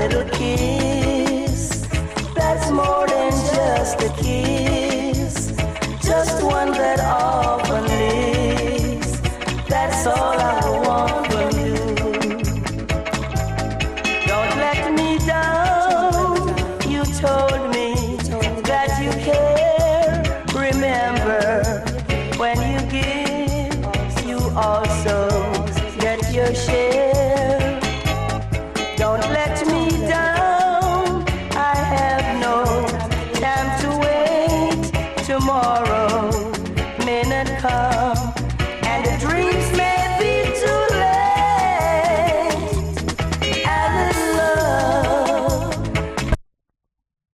little kiss. That's more than just a kiss, just one that often lives. That's all I want from you. Don't let me down. You told me that you care. Remember, when you give, you also get your share. Don't let me down. I have no time to wait. Tomorrow may not come.